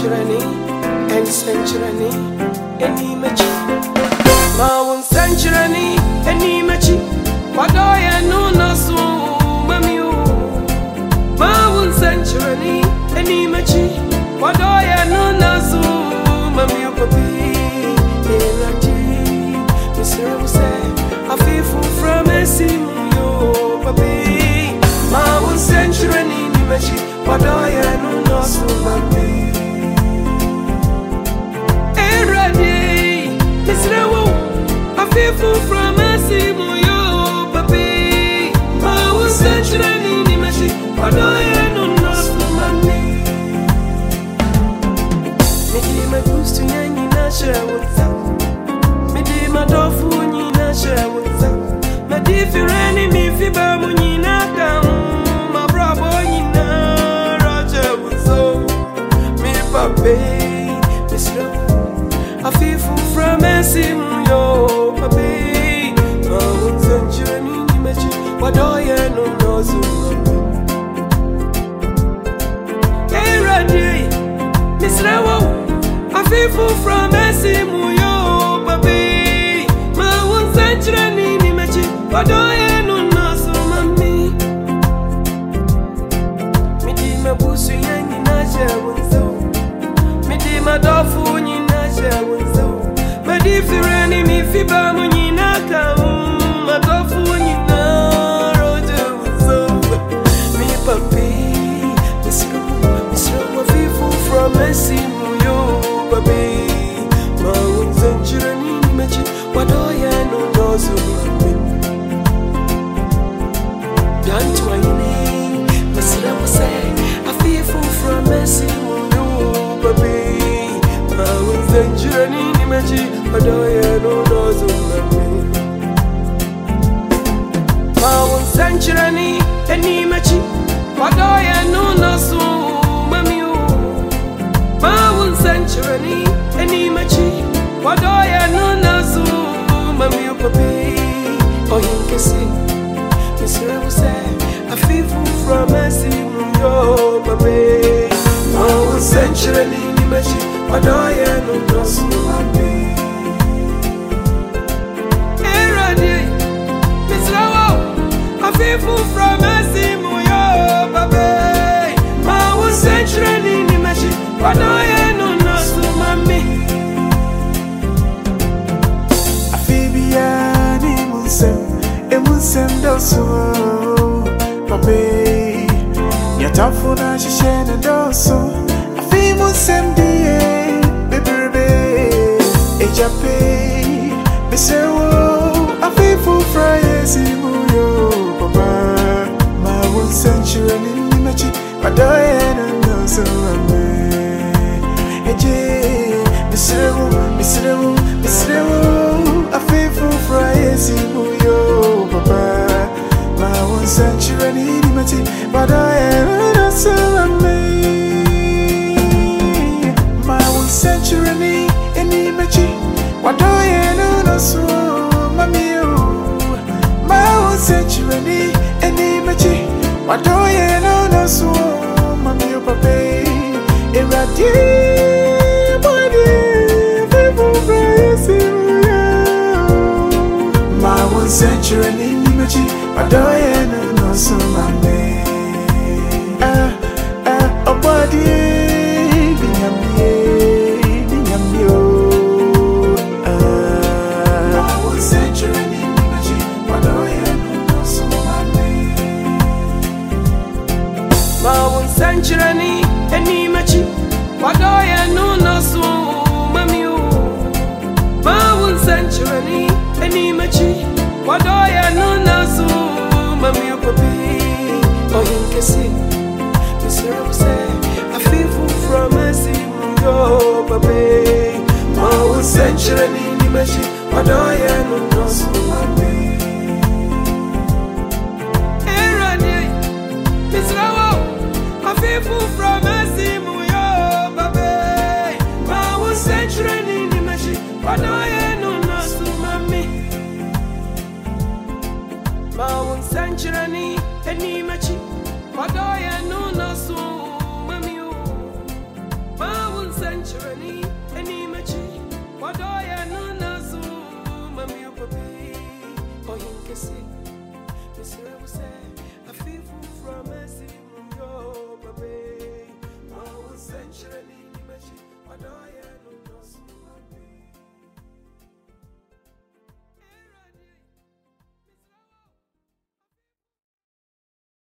century and century any match. Mawun century any match. Wadoya no nasu mamiu. Mawun century any match. Wadoya no nasu mamiu papi. Elati Mr. Say I feel from Esimu papi. Mawun century any match. Wadoya no nasu mamiu. People from Esimu, yo, papi. I was century in Machi, but I know not me. Midi my goose to Yanni Nasha with them. Midi my dofu Nasha with them. My different enemy, Fiba Munina, my bravo Nina, Roger with so. Me, papi, Miss Low. I feel from Esimu, yo. Papi, Mawun century ni mechi. Wadoya no nasu. Hey Randy, Miss Lewo, I feel from Esimu yo. Papi, Mawun century ni mechi. Wadoya no nasu mami. Midi mabusu yanyi nasha wunzo. Midi madofu ni nasha wunzo. Different me fiba munina kam madofu munina rojo so me papi Mr. Wafifu from Esimu yo papi Mawun century ni mechi wadoya no nasu don't wine Mr. say Wafifu from Esimu yo papi Mawun century ni mechi Wadoya no nasu mami. Mawun century any machi. Wadoya no nasu mami. Mawun century any machi. Wadoya no nasu mami papi. Oh hinkesi, Mr. Say I feel from Esimu yo papi. Mawun century any machi. Wadoya no nasu mami. People from Esimu yo, baby. Mawun century ni mechi. Wadoya no nasu mami. Afibia ni munsem doso, baby. Nyatafuna shishene doso. Afi munsem diye, baby. Ejape, besewo. Afifu from Esimu yo. Mawun century ni mechi. Wadoya no nasu mami. Eje, Mr. Afifu from Esimu yo, papa. Mawun century ni mechi. Wadoya no nasu mami. Mawun century ni mechi. Wadoya no nasu mami yo. Mawun century ni mechi. Wadoya no nasu mami yo papi. Iradi body people praising you. Mawun century ni mechi. Wadoya no nasu mami. Body Mawun century ni mechi. Wadoya no nasu mami. Mawun century any machi. Wadoya no nasu mami. Mawun century any machi. Wadoya no nasu mami papi. Oh hinkesi, Mr. Say I feel from Esimu yo papi. Mawun century ni mechi. Wadoya no nasu mami. People from Esimu yo, baby. Mawun century ni mechi. Wadoya